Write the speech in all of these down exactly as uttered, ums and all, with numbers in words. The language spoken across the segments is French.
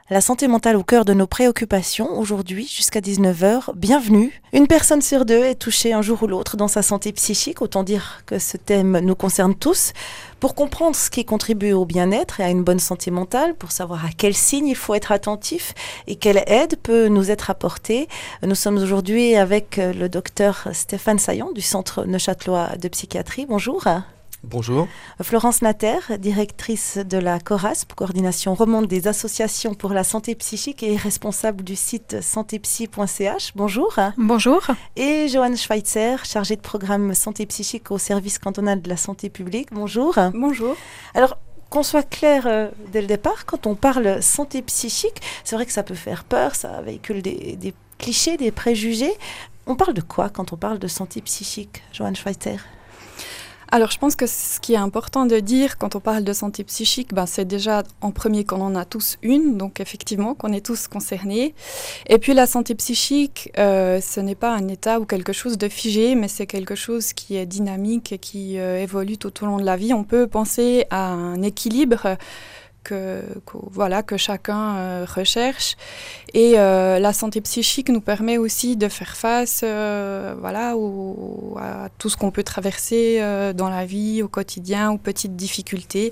La santé mentale au cœur de nos préoccupations, aujourd'hui jusqu'à dix-neuf heures. Bienvenue. Une personne sur deux est touchée un jour ou l'autre dans sa santé psychique, autant dire que ce thème nous concerne tous. Pour comprendre ce qui contribue au bien-être et à une bonne santé mentale, pour savoir à quels signes il faut être attentif et quelle aide peut nous être apportée, nous sommes aujourd'hui avec le docteur Stéphane Saillant du Centre Neuchâtelois de psychiatrie. Bonjour. Bonjour. Florence Natter, directrice de la CORASP, coordination remonte des associations pour la santé psychique et responsable du site santé psy point c h. Bonjour. Bonjour. Et Joanne Schweitzer, chargée de programme santé psychique au service cantonal de la santé publique. Bonjour. Bonjour. Alors, qu'on soit clair euh, dès le départ, quand on parle santé psychique, c'est vrai que ça peut faire peur, ça véhicule des, des clichés, des préjugés. On parle de quoi quand on parle de santé psychique, Joanne Schweitzer ? Alors, je pense que ce qui est important de dire quand on parle de santé psychique, ben, c'est déjà en premier qu'on en a tous une, donc effectivement qu'on est tous concernés. Et puis la santé psychique, euh, ce n'est pas un état ou quelque chose de figé, mais c'est quelque chose qui est dynamique et qui euh, évolue tout au long de la vie. On peut penser à un équilibre Que, que, voilà, que chacun euh, recherche. Et euh, la santé psychique nous permet aussi de faire face euh, voilà, au, à tout ce qu'on peut traverser euh, dans la vie, au quotidien, aux petites difficultés.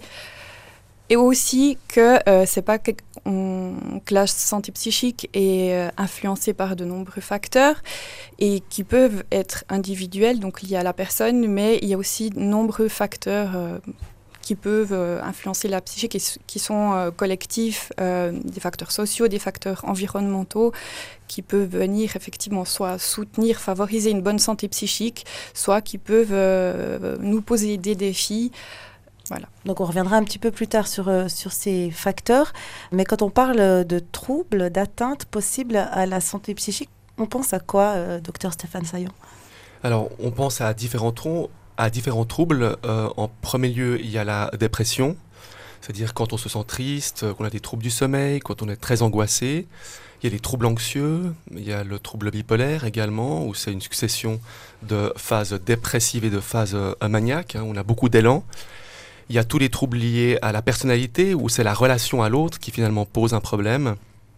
Et aussi que, euh, c'est pas que, on, que la santé psychique est euh, influencée par de nombreux facteurs et qui peuvent être individuels, donc liés à la personne, mais il y a aussi de nombreux facteurs euh, qui peuvent euh, influencer la psychique et qui sont euh, collectifs, euh, des facteurs sociaux, des facteurs environnementaux, qui peuvent venir effectivement soit soutenir, favoriser une bonne santé psychique, soit qui peuvent euh, nous poser des défis. Voilà. Donc on reviendra un petit peu plus tard sur, euh, sur ces facteurs, mais quand on parle de troubles, d'atteintes possibles à la santé psychique, on pense à quoi, euh, docteur Stéphane Saillant ? Alors, on pense à différents troncs. À différents troubles. Euh, en premier lieu, il y a la dépression, c'est-à-dire quand on se sent triste, qu'on a des troubles du sommeil, quand on est très angoissé. Il y a les troubles anxieux, il y a le trouble bipolaire également, où c'est une succession de phases dépressives et de phases euh, maniaques, hein, où on a beaucoup d'élan. Il y a tous les troubles liés à la personnalité, où c'est la relation à l'autre qui finalement pose un problème.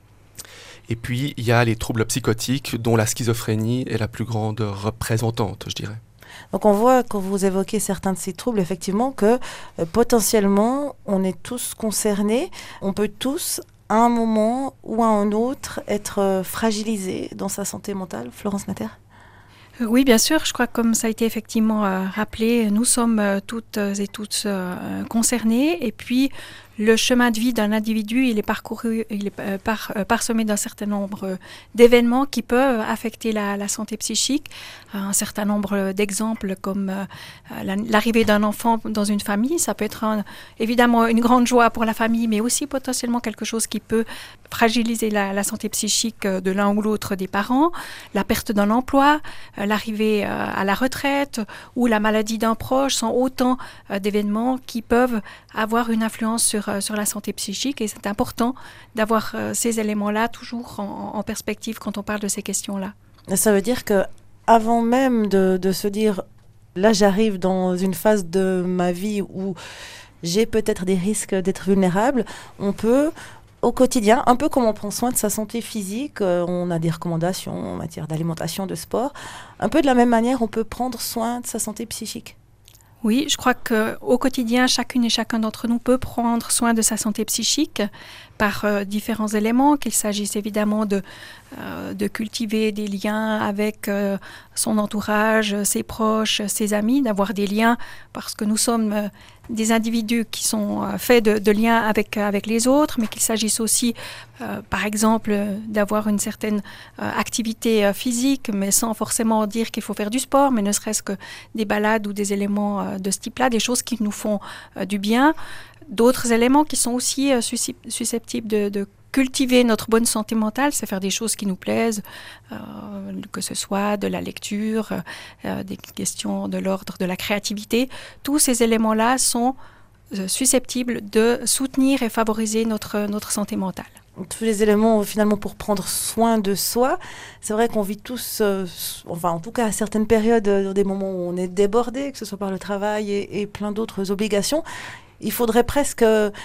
Et puis, il y a les troubles psychotiques, dont la schizophrénie est la plus grande représentante, je dirais. Donc on voit, quand vous évoquez certains de ces troubles, effectivement, que euh, potentiellement, on est tous concernés. On peut tous, à un moment ou à un autre, être euh, fragilisés dans sa santé mentale. Florence Natter ? Oui, bien sûr. Je crois que comme ça a été effectivement euh, rappelé, nous sommes euh, toutes et tous euh, concernés. Et puis, le chemin de vie d'un individu, il est parcouru, il est euh, par, euh, parsemé d'un certain nombre euh, d'événements qui peuvent affecter la, la santé psychique. Euh, un certain nombre d'exemples comme euh, la, l'arrivée d'un enfant dans une famille, ça peut être un, évidemment une grande joie pour la famille, mais aussi potentiellement quelque chose qui peut fragiliser la, la santé psychique de l'un ou l'autre des parents. La perte d'un emploi, euh, l'arrivée euh, à la retraite ou la maladie d'un proche sont autant euh, d'événements qui peuvent avoir une influence sur sur la santé psychique, et c'est important d'avoir euh, ces éléments-là toujours en, en perspective quand on parle de ces questions-là. Ça veut dire que avant même de, de se dire là j'arrive dans une phase de ma vie où j'ai peut-être des risques d'être vulnérable, on peut au quotidien, un peu comme on prend soin de sa santé physique, euh, on a des recommandations en matière d'alimentation, de sport, un peu de la même manière on peut prendre soin de sa santé psychique. Oui, je crois qu'au quotidien, chacune et chacun d'entre nous peut prendre soin de sa santé psychique par euh, différents éléments, qu'il s'agisse évidemment de, euh, de cultiver des liens avec euh, son entourage, ses proches, ses amis, d'avoir des liens parce que nous sommes euh, des individus qui sont euh, faits de, de liens avec, avec les autres, mais qu'il s'agisse aussi, euh, par exemple, d'avoir une certaine euh, activité euh, physique, mais sans forcément dire qu'il faut faire du sport, mais ne serait-ce que des balades ou des éléments euh, de ce type-là, des choses qui nous font euh, du bien. D'autres éléments qui sont aussi euh, susceptibles de, de cultiver notre bonne santé mentale, c'est faire des choses qui nous plaisent, euh, que ce soit de la lecture, euh, des questions de l'ordre de la créativité. Tous ces éléments-là sont euh, susceptibles de soutenir et favoriser notre, notre santé mentale. Tous les éléments finalement pour prendre soin de soi. C'est vrai qu'on vit tous, euh, enfin en tout cas à certaines périodes, euh, des moments où on est débordé, que ce soit par le travail et, et plein d'autres obligations. Il faudrait presque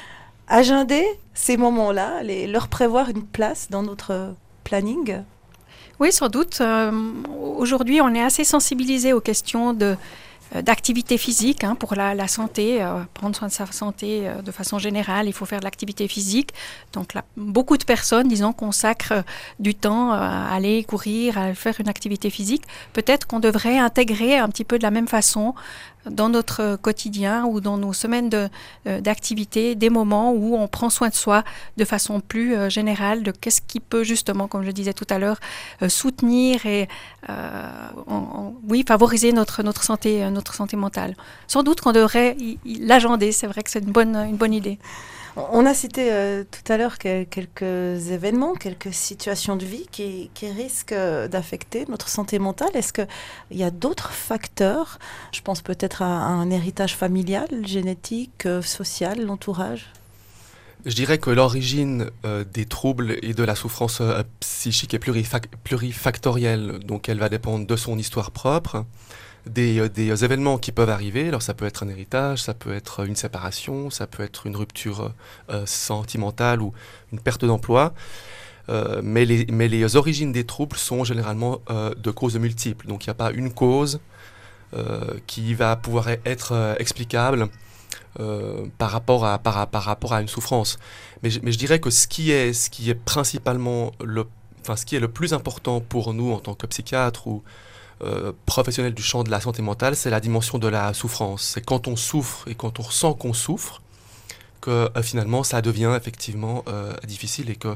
agender ces moments-là, les, leur prévoir une place dans notre planning? Oui, sans doute. Euh, aujourd'hui, on est assez sensibilisé aux questions de, euh, d'activité physique hein, pour la, la santé, euh, prendre soin de sa santé euh, de façon générale. Il faut faire de l'activité physique. Donc, là, beaucoup de personnes, disons, consacrent euh, du temps euh, à aller courir, à faire une activité physique. Peut-être qu'on devrait intégrer un petit peu de la même façon dans notre quotidien ou dans nos semaines de, euh, d'activité, des moments où on prend soin de soi de façon plus euh, générale, de qu'est-ce qui peut justement, comme je disais tout à l'heure, euh, soutenir et euh, en, en, oui, favoriser notre, notre, santé, euh, notre santé mentale. Sans doute qu'on devrait y, y, l'agender, c'est vrai que c'est une bonne, une bonne idée. On a cité euh, tout à l'heure que, quelques événements, quelques situations de vie qui, qui risquent d'affecter notre santé mentale. Est-ce qu'il y a d'autres facteurs? Je pense peut-être à, à un héritage familial, génétique, euh, social, l'entourage. Je dirais que l'origine euh, des troubles et de la souffrance euh, psychique est plurifac- plurifactorielle. Donc elle va dépendre de son histoire propre, Des, des événements qui peuvent arriver. Alors ça peut être un héritage, ça peut être une séparation, ça peut être une rupture euh, sentimentale ou une perte d'emploi. Euh, mais, les, mais les origines des troubles sont généralement euh, de causes multiples. Donc il n'y a pas une cause euh, qui va pouvoir être euh, explicable euh, par, rapport à, par, par rapport à une souffrance. Mais, mais je dirais que ce qui est, ce qui est principalement le, enfin, ce qui est le plus important pour nous en tant que psychiatre ou Euh, professionnel du champ de la santé mentale, c'est la dimension de la souffrance. C'est quand on souffre et quand on ressent qu'on souffre que euh, finalement ça devient effectivement euh, difficile et que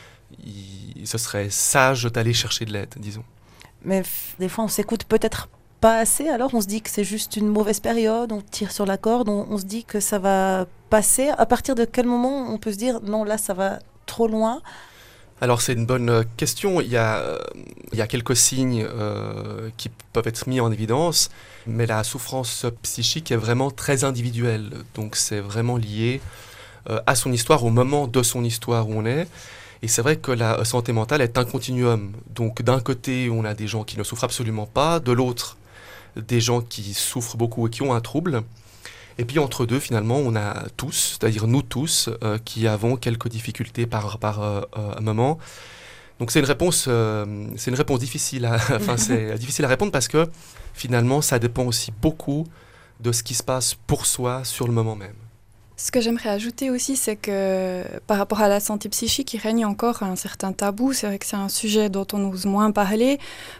il, ce serait sage d'aller chercher de l'aide, disons. Mais f- des fois on s'écoute peut-être pas assez, alors on se dit que c'est juste une mauvaise période, on tire sur la corde, on, on se dit que ça va passer. À partir de quel moment on peut se dire non, là ça va trop loin? Alors c'est une bonne question. Il y a, euh, il y a quelques signes euh, qui peuvent être mis en évidence, mais la souffrance psychique est vraiment très individuelle. Donc c'est vraiment lié euh, à son histoire, au moment de son histoire où on est. Et c'est vrai que la santé mentale est un continuum. Donc d'un côté, on a des gens qui ne souffrent absolument pas, de l'autre, des gens qui souffrent beaucoup et qui ont un trouble. Et puis entre deux, finalement, on a tous, c'est-à-dire nous tous, euh, qui avons quelques difficultés par, par euh, euh, moment. Donc c'est une réponse, euh, c'est une réponse difficile à, enfin, c'est difficile à répondre parce que finalement, ça dépend aussi beaucoup de ce qui se passe pour soi sur le moment même. Ce que j'aimerais ajouter aussi, c'est que par rapport à la santé psychique, il règne encore un certain tabou. C'est vrai que c'est un sujet dont on ose moins parler.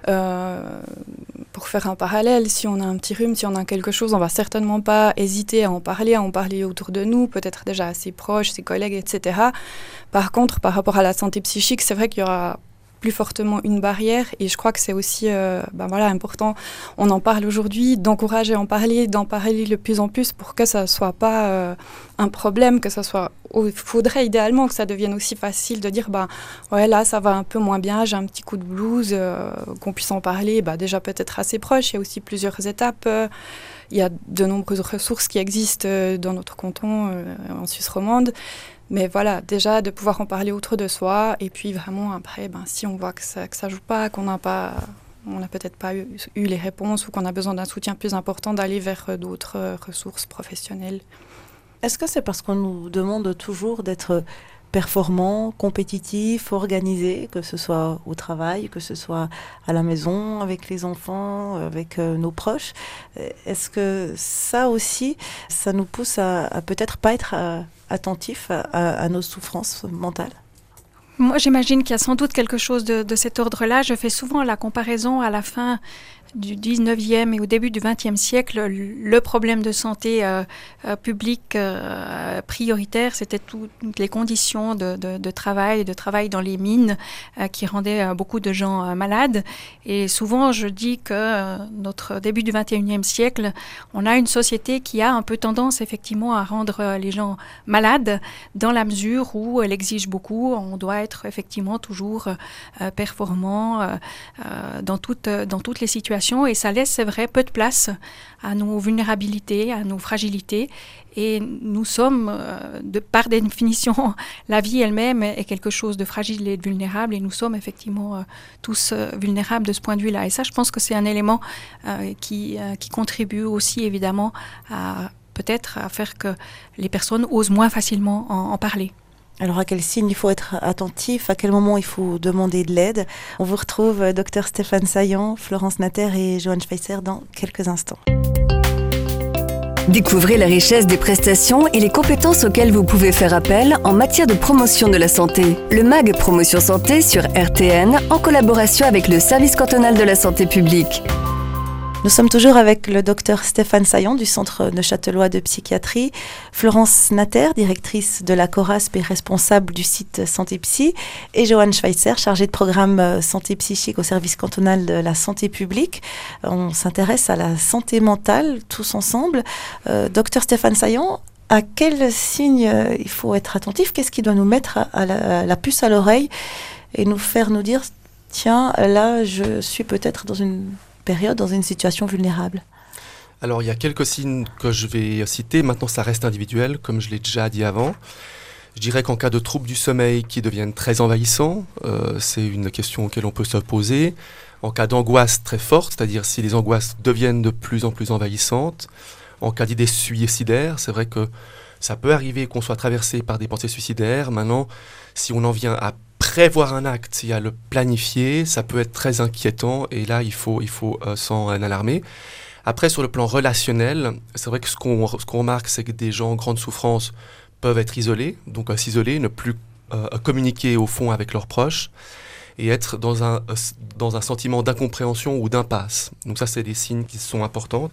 Euh, pour faire un parallèle, si on a un petit rhume, si on a quelque chose, on va certainement pas hésiter à en parler, à en parler autour de nous, peut-être déjà à ses proches, ses collègues, et cetera. Par contre, par rapport à la santé psychique, c'est vrai qu'il y aura plus fortement une barrière et je crois que c'est aussi euh, ben voilà, important, on en parle aujourd'hui, d'encourager à en parler, d'en parler de plus en plus pour que ça ne soit pas euh, un problème, que ça soit, il faudrait idéalement que ça devienne aussi facile de dire ben ouais là ça va un peu moins bien, j'ai un petit coup de blues, euh, qu'on puisse en parler, ben, déjà peut-être à ses proches, il y a aussi plusieurs étapes, euh, il y a de nombreuses ressources qui existent euh, dans notre canton euh, en Suisse romande. Mais voilà, déjà de pouvoir en parler autour de soi et puis vraiment après, ben, si on voit que ça que ça joue pas, qu'on n'a pas, on n'a peut-être pas eu, eu les réponses ou qu'on a besoin d'un soutien plus important, d'aller vers d'autres ressources professionnelles. Est-ce que c'est parce qu'on nous demande toujours d'être performant, compétitif, organisé, que ce soit au travail, que ce soit à la maison, avec les enfants, avec euh, nos proches? Est-ce que ça aussi, ça nous pousse à, à peut-être pas être à, attentif à, à nos souffrances mentales? Moi, j'imagine qu'il y a sans doute quelque chose de, de cet ordre-là. Je fais souvent la comparaison à la fin du dix-neuvième et au début du vingtième siècle. Le problème de santé euh, euh, publique euh, prioritaire, c'était tout, toutes les conditions de, de, de travail, de travail dans les mines euh, qui rendaient euh, beaucoup de gens euh, malades. Et souvent, je dis que euh, notre début du vingt et unième siècle, on a une société qui a un peu tendance effectivement à rendre euh, les gens malades dans la mesure où elle exige beaucoup. On doit être effectivement toujours euh, performant euh, euh, dans, toute, dans toutes les situations. Et ça laisse, c'est vrai, peu de place à nos vulnérabilités, à nos fragilités. Et nous sommes, euh, de, par définition, la vie elle-même est quelque chose de fragile et de vulnérable. Et nous sommes effectivement euh, tous euh, vulnérables de ce point de vue-là. Et ça, je pense que c'est un élément euh, qui, euh, qui contribue aussi, évidemment, à peut-être à faire que les personnes osent moins facilement en, en parler. Alors, à quels signes il faut être attentif? À quel moment il faut demander de l'aide? On vous retrouve, euh, docteur Stéphane Saillant, Florence Natter et Johan Schweitzer dans quelques instants. Découvrez la richesse des prestations et les compétences auxquelles vous pouvez faire appel en matière de promotion de la santé. Le M A G Promotion Santé sur R T N en collaboration avec le Service cantonal de la santé publique. Nous sommes toujours avec le docteur Stéphane Saillant du Centre neuchâtelois de psychiatrie, Florence Natter, directrice de la CORASP et responsable du site Santé Psy, et Johan Schweitzer, chargé de programme santé psychique au service cantonal de la santé publique. On s'intéresse à la santé mentale tous ensemble. Euh, docteur Stéphane Saillant, à quels signes euh, il faut être attentif? Qu'est-ce qui doit nous mettre à, à, la, à la puce à l'oreille et nous faire nous dire « Tiens, là, je suis peut-être dans une... période dans une situation vulnérable ». Alors, il y a quelques signes que je vais citer. Maintenant, ça reste individuel, comme je l'ai déjà dit avant. Je dirais qu'en cas de troubles du sommeil qui deviennent très envahissants, euh, c'est une question auquel on peut se poser. En cas d'angoisse très forte, c'est-à-dire si les angoisses deviennent de plus en plus envahissantes. En cas d'idées suicidaires, c'est vrai que ça peut arriver qu'on soit traversé par des pensées suicidaires. Maintenant, si on en vient à prévoir un acte et à le planifier, ça peut être très inquiétant et là, il faut, il faut euh, s'en alarmer. Après, sur le plan relationnel, c'est vrai que ce qu'on, ce qu'on remarque, c'est que des gens en grande souffrance peuvent être isolés, donc euh, s'isoler, ne plus euh, communiquer au fond avec leurs proches et être dans un, euh, dans un sentiment d'incompréhension ou d'impasse. Donc ça, c'est des signes qui sont importants.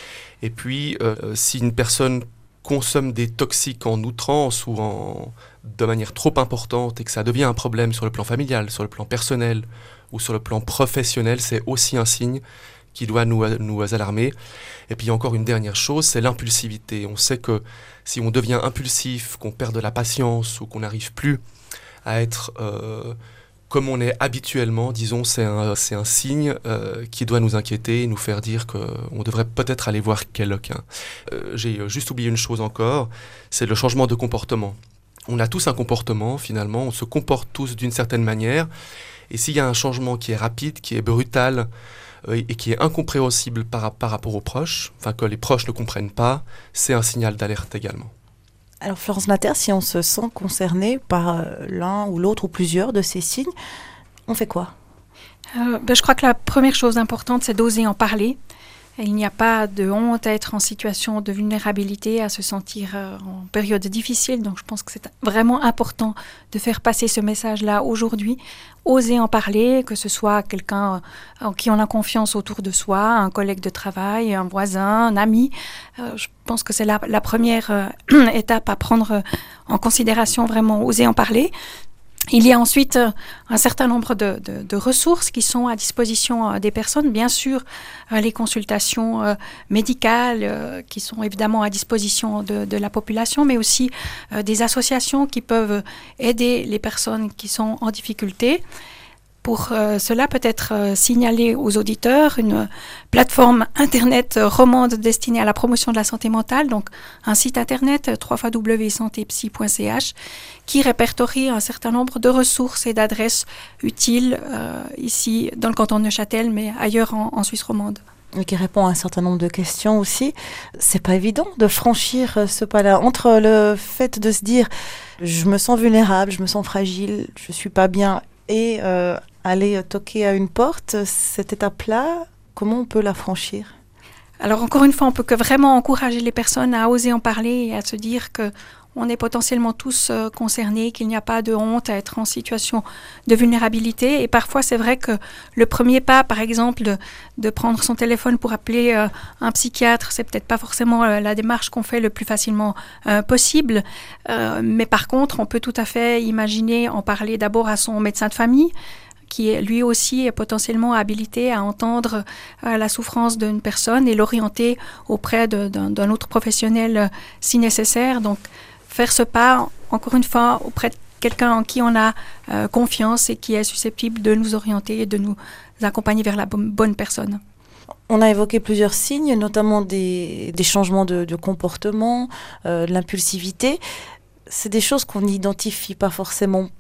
Et puis, euh, si une personne consomme des toxiques en outrance ou en, de manière trop importante et que ça devient un problème sur le plan familial, sur le plan personnel ou sur le plan professionnel, c'est aussi un signe qui doit nous, nous alarmer. Et puis encore une dernière chose, c'est l'impulsivité. On sait que si on devient impulsif, qu'on perd de la patience ou qu'on n'arrive plus à être euh, comme on est habituellement, disons, c'est un, c'est un signe euh, qui doit nous inquiéter et nous faire dire qu'on devrait peut-être aller voir quelqu'un. Euh, j'ai juste oublié une chose encore, c'est le changement de comportement. On a tous un comportement, finalement, on se comporte tous d'une certaine manière, et s'il y a un changement qui est rapide, qui est brutal, euh, et qui est incompréhensible par, par rapport aux proches, enfin que les proches ne comprennent pas, c'est un signal d'alerte également. Alors Florence Natter, si on se sent concerné par euh, l'un ou l'autre ou plusieurs de ces signes, on fait quoi? euh, ben, Je crois que la première chose importante, c'est d'oser en parler. Il n'y a pas de honte à être en situation de vulnérabilité, à se sentir euh, en période difficile. Donc je pense que c'est vraiment important de faire passer ce message-là aujourd'hui. Oser en parler, que ce soit quelqu'un en qui on a confiance autour de soi, un collègue de travail, un voisin, un ami. Euh, je pense que c'est la, la première euh, étape à prendre en considération, vraiment oser en parler. Il y a ensuite euh, un certain nombre de, de, de ressources qui sont à disposition euh, des personnes. Bien sûr, euh, les consultations euh, médicales euh, qui sont évidemment à disposition de, de la population, mais aussi euh, des associations qui peuvent aider les personnes qui sont en difficulté. Pour euh, cela, peut-être euh, signaler aux auditeurs une plateforme Internet euh, romande destinée à la promotion de la santé mentale, donc un site Internet, w w w point santé psy point c h, qui répertorie un certain nombre de ressources et d'adresses utiles euh, ici dans le canton de Neuchâtel, mais ailleurs en, en Suisse romande. Et qui répond à un certain nombre de questions aussi. C'est pas évident de franchir ce pas-là. Entre le fait de se dire « je me sens vulnérable, je me sens fragile, je suis pas bien » et euh, aller toquer à une porte, cette étape-là, comment on peut la franchir? Alors encore une fois, on peut que vraiment encourager les personnes à oser en parler et à se dire que on est potentiellement tous euh, concernés, qu'il n'y a pas de honte à être en situation de vulnérabilité. Et parfois, c'est vrai que le premier pas, par exemple, de, de prendre son téléphone pour appeler euh, un psychiatre, c'est peut-être pas forcément euh, la démarche qu'on fait le plus facilement euh, possible. Euh, mais par contre, on peut tout à fait imaginer en parler d'abord à son médecin de famille, qui est lui aussi est potentiellement habilité à entendre euh, la souffrance d'une personne et l'orienter auprès de, d'un, d'un autre professionnel euh, si nécessaire. Donc, faire ce pas, encore une fois, auprès de quelqu'un en qui on a euh, confiance et qui est susceptible de nous orienter et de nous accompagner vers la bonne, bonne personne. On a évoqué plusieurs signes, notamment des, des changements de, de comportement, euh, de l'impulsivité. C'est des choses qu'on n'identifie pas forcément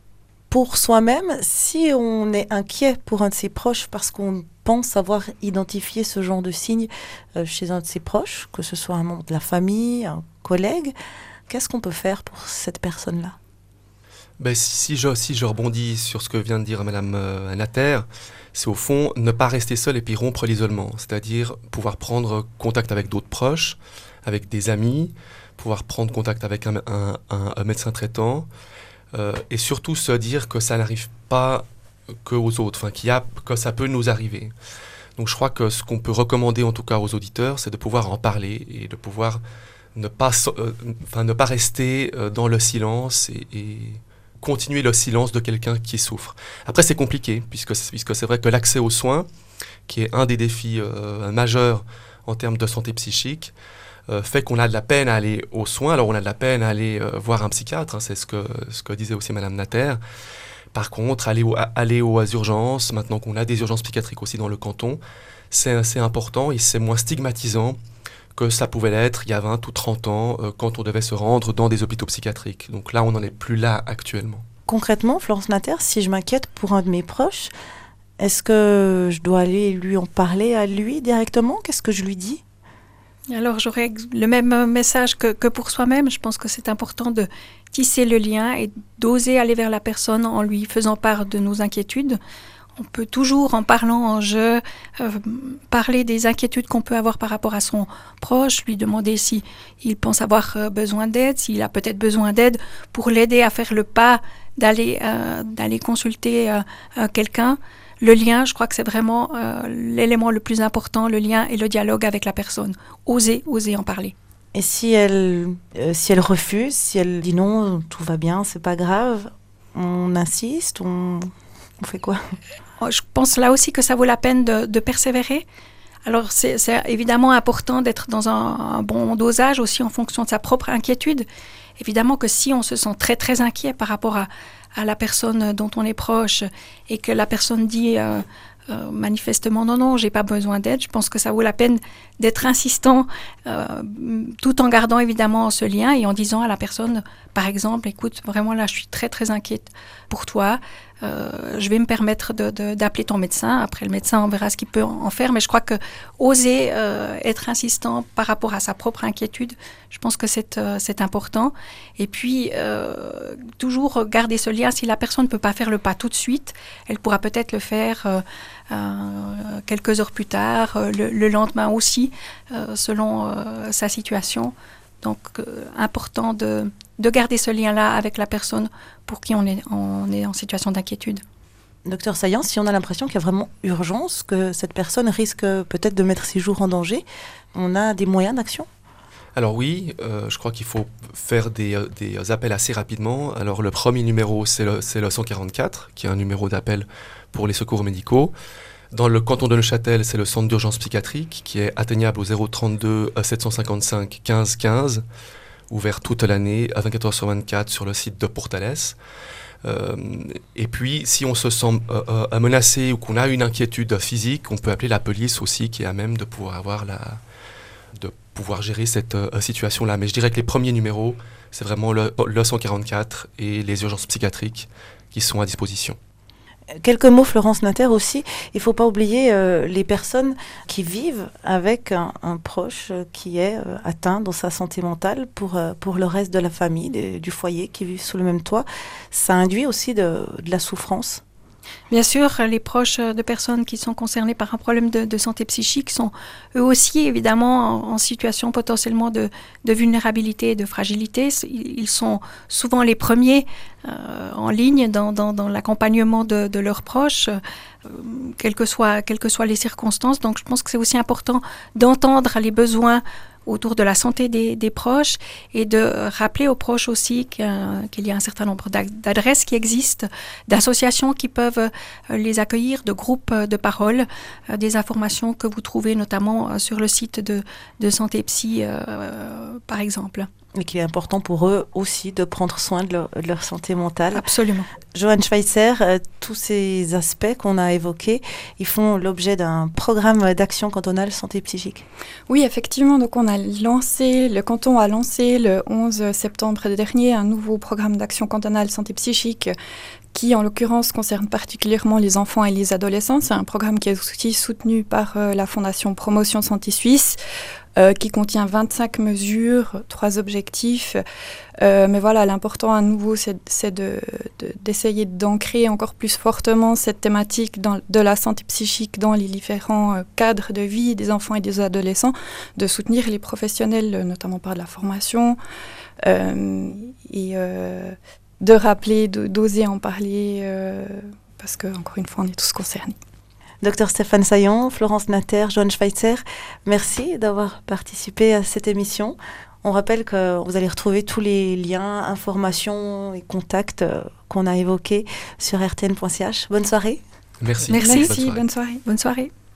Pour soi-même, si on est inquiet pour un de ses proches parce qu'on pense avoir identifié ce genre de signe euh, chez un de ses proches, que ce soit un membre de la famille, un collègue, qu'est-ce qu'on peut faire pour cette personne-là ? Ben, si, je, si je rebondis sur ce que vient de dire Madame euh, Natter, c'est au fond ne pas rester seul et puis rompre l'isolement, c'est-à-dire pouvoir prendre contact avec d'autres proches, avec des amis, pouvoir prendre contact avec un, un, un, un médecin traitant, euh, et surtout se dire que ça n'arrive pas que aux autres, enfin, qu'il y a, que ça peut nous arriver. Donc je crois que ce qu'on peut recommander en tout cas aux auditeurs, c'est de pouvoir en parler et de pouvoir ne pas, euh, enfin, ne pas rester euh, dans le silence et, et continuer le silence de quelqu'un qui souffre. Après, c'est compliqué, puisque, puisque c'est vrai que l'accès aux soins, qui est un des défis euh, majeurs en termes de santé psychique, euh, fait qu'on a de la peine à aller aux soins. Alors, on a de la peine à aller euh, voir un psychiatre, hein, c'est ce que, ce que disait aussi Madame Natter. Par contre, aller, au, aller aux urgences, maintenant qu'on a des urgences psychiatriques aussi dans le canton, c'est assez important et c'est moins stigmatisant que ça pouvait l'être il y a vingt ou trente ans euh, quand on devait se rendre dans des hôpitaux psychiatriques. Donc là, on n'en est plus là actuellement. Concrètement, Florence Natter, si je m'inquiète pour un de mes proches, est-ce que je dois aller lui en parler à lui directement ? Qu'est-ce que je lui dis ? Alors j'aurais le même message que, que pour soi-même. Je pense que c'est important de tisser le lien et d'oser aller vers la personne en lui faisant part de nos inquiétudes. On peut toujours, en parlant en jeu, euh, parler des inquiétudes qu'on peut avoir par rapport à son proche, lui demander si il pense avoir euh, besoin d'aide, s'il a peut-être besoin d'aide pour l'aider à faire le pas d'aller, euh, d'aller consulter euh, euh, quelqu'un. Le lien, je crois que c'est vraiment euh, l'élément le plus important, le lien et le dialogue avec la personne. Oser, oser en parler. Et si elle, euh, si elle refuse, si elle dit non, tout va bien, c'est pas grave, on insiste, on, on fait quoi ? Je pense là aussi que ça vaut la peine de, de persévérer. Alors, c'est, c'est évidemment important d'être dans un, un bon dosage aussi en fonction de sa propre inquiétude. Évidemment que si on se sent très, très inquiet par rapport à, à la personne dont on est proche et que la personne dit euh, euh, manifestement non, non, j'ai pas besoin d'aide, je pense que ça vaut la peine d'être insistant euh, tout en gardant évidemment ce lien et en disant à la personne, par exemple, écoute, vraiment là, je suis très, très inquiète pour toi. Euh, je vais me permettre de, de, d'appeler ton médecin. Après, le médecin, on verra ce qu'il peut en faire. Mais je crois que oser euh, être insistant par rapport à sa propre inquiétude, je pense que c'est, euh, c'est important. Et puis, euh, toujours garder ce lien. Si la personne ne peut pas faire le pas tout de suite, elle pourra peut-être le faire euh, euh, quelques heures plus tard, euh, le, le lendemain aussi, euh, selon euh, sa situation. Donc, euh, important de, de garder ce lien-là avec la personne pour qui on est, on est en situation d'inquiétude. Docteur Saillant, si on a l'impression qu'il y a vraiment urgence, que cette personne risque peut-être de mettre ses jours en danger, on a des moyens d'action ? Alors oui, euh, je crois qu'il faut faire des, des appels assez rapidement. Alors le premier numéro, c'est le, c'est le cent quarante-quatre, qui est un numéro d'appel pour les secours médicaux. Dans le canton de Neuchâtel, c'est le centre d'urgence psychiatrique qui est atteignable au zéro trente-deux sept cent cinquante-cinq quinze quinze, ouvert toute l'année à vingt-quatre heures sur vingt-quatre sur le site de Portales. Euh, et puis, si on se sent euh, euh, menacé ou qu'on a une inquiétude physique, on peut appeler la police aussi, qui est à même de pouvoir avoir la, de pouvoir gérer cette euh, situation-là. Mais je dirais que les premiers numéros, c'est vraiment le, le cent quarante-quatre et les urgences psychiatriques qui sont à disposition. Quelques mots, Florence Natter, aussi. Il ne faut pas oublier euh, les personnes qui vivent avec un, un proche qui est euh, atteint dans sa santé mentale pour, euh, pour le reste de la famille, de, du foyer, qui vivent sous le même toit. Ça induit aussi de, de la souffrance. Bien sûr, les proches de personnes qui sont concernées par un problème de, de santé psychique sont eux aussi évidemment en, en situation potentiellement de, de vulnérabilité et de fragilité. Ils sont souvent les premiers euh, en ligne dans, dans, dans l'accompagnement de, de leurs proches, euh, quelles que soient, quelles que soient les circonstances. Donc je pense que c'est aussi important d'entendre les besoins autour de la santé des, des proches et de rappeler aux proches aussi qu'il y a un certain nombre d'adresses qui existent, d'associations qui peuvent les accueillir, de groupes de parole, des informations que vous trouvez notamment sur le site de, de Santé Psy, euh, par exemple. Et qu'il est important pour eux aussi de prendre soin de leur, de leur santé mentale. Absolument. Joanne Schweitzer, euh, tous ces aspects qu'on a évoqués, ils font l'objet d'un programme d'action cantonale santé psychique. Oui, effectivement. Donc, on a lancé, le canton a lancé le onze septembre dernier un nouveau programme d'action cantonale santé psychique qui en l'occurrence concerne particulièrement les enfants et les adolescents. C'est un programme qui est aussi soutenu par euh, la Fondation Promotion Santé Suisse, euh, qui contient vingt-cinq mesures, trois objectifs. Euh, mais voilà, l'important à nouveau, c'est, c'est de, de, d'essayer d'ancrer encore plus fortement cette thématique dans, de la santé psychique dans les différents euh, cadres de vie des enfants et des adolescents, de soutenir les professionnels, notamment par de la formation, euh, et euh, de rappeler, de, d'oser en parler, euh, parce que, encore une fois, on est tous concernés. Docteur Stéphane Saillant, Florence Natter, Joanne Schweitzer, merci d'avoir participé à cette émission. On rappelle que vous allez retrouver tous les liens, informations et contacts qu'on a évoqués sur r t n point c h. Bonne soirée. Merci. Merci. Merci, bonne soirée. Bonne soirée.